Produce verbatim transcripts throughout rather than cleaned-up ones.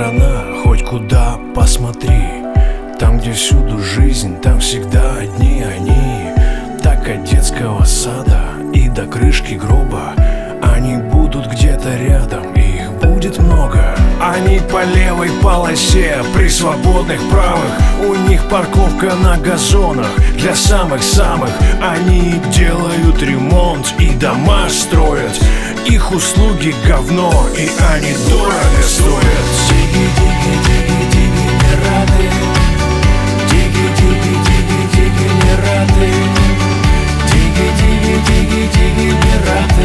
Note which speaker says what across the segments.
Speaker 1: страна, хоть куда посмотри. Там, где всюду жизнь, там всегда одни они. Так от детского сада и до крышки гроба. Они будут где-то рядом, и их будет много. Они по левой полосе, при свободных правых. У них парковка на газонах для самых-самых. Они делают ремонт и дома строят. Их услуги говно, и они дорого стоят.
Speaker 2: Дигидигидигидигенераты, дигидигидигидигенераты, дигидигидигидигенераты,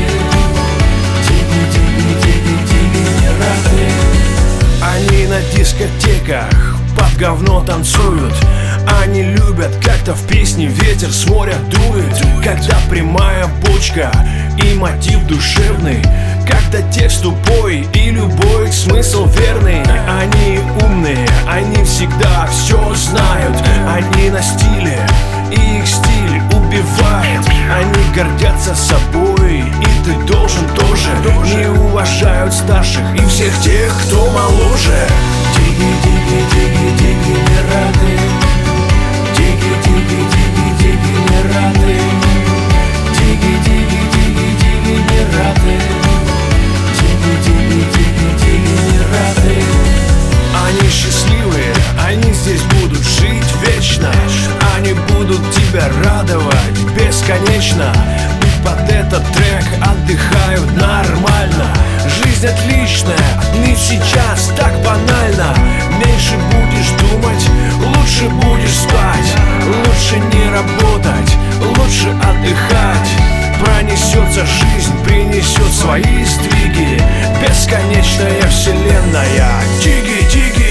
Speaker 2: дигидигидигидигенераты.
Speaker 1: Они на дискотеках под говно танцуют. Они любят, как-то в песне ветер с моря дует. Когда прямая бочка и мотив душевный, когда текст тупой и любой смысл верный. Они умные, они всегда все знают. Они на стиле, и их стиль убивает. Они гордятся собой, и ты должен тоже. Не уважают старших и всех тех, кто моложе.
Speaker 2: Диги-диги-диги-дигенераты, диги-диги-диги-дигенераты, диги-диги-диги-дигенераты, диги-диги-диги-дигенераты.
Speaker 1: Они счастливые, они здесь будут жить вечно. Они будут тебя радовать бесконечно. И под этот трек отдыхают нормально. Жизнь отличная, не сейчас так банально. Меньше будешь думать, лучше будешь спать. Лучше не работать, лучше отдыхать. Пронесется жизнь, принесет свои сдвиги. Бесконечная вселенная. Диги-диги.